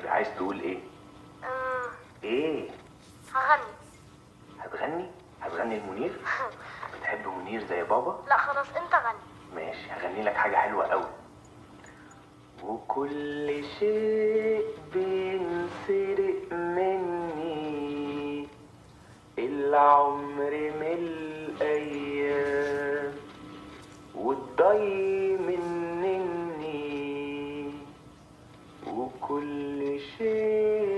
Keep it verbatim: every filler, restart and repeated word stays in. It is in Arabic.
حبيبي عايز تقول ايه؟ أمم، ايه؟ هغني. هتغني؟ هتغني لمنير؟ بتحب منير زي بابا؟ لا خلاص انت غني. ماشي، هغني لك حاجة حلوة قوي. وكل شيء بينسرق مني، العمر من الأيام والضي مني، وكل شيء